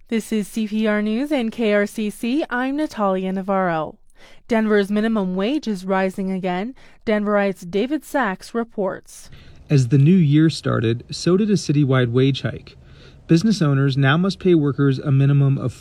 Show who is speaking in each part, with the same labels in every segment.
Speaker 1: This is CPR News and KRCC. I'm Natalia Navarro. Denver's minimum wage is rising again. Denverite's David Sachs reports.
Speaker 2: As the new year started, so did a citywide wage hike. Business owners now must pay workers a minimum of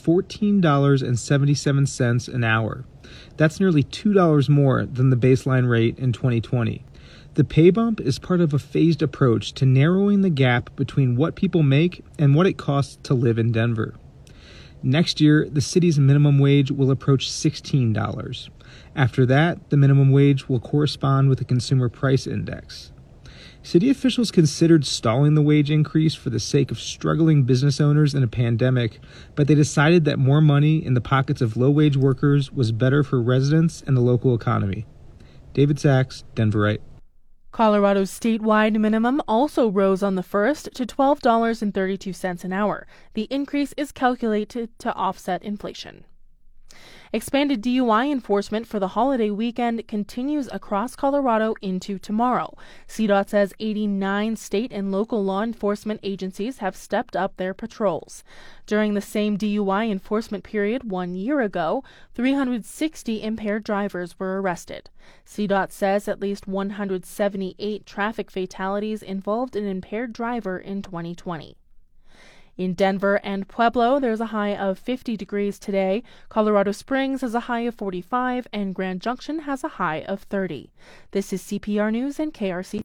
Speaker 2: $14.77 an hour. That's nearly $2 more than the baseline rate in 2020. The pay bump is part of a phased approach to narrowing the gap between what people make and what it costs to live in Denver. Next year, the city's minimum wage will approach $16. After that, the minimum wage will correspond with the Consumer Price Index. City officials considered stalling the wage increase for the sake of struggling business owners in a pandemic, but they decided that more money in the pockets of low-wage workers was better for residents and the local economy. David Sachs, Denverite.
Speaker 1: Colorado's statewide minimum also rose on the 1st to $12.32 an hour. The increase is calculated to offset inflation. Expanded DUI enforcement for the holiday weekend continues across Colorado into tomorrow. CDOT says 89 state and local law enforcement agencies have stepped up their patrols. During the same DUI enforcement period 1 year ago, 360 impaired drivers were arrested. CDOT says at least 178 traffic fatalities involved an impaired driver in 2020. In Denver and Pueblo, there's a high of 50 degrees today. Colorado Springs has a high of 45, and Grand Junction has a high of 30. This is CPR News and KRC.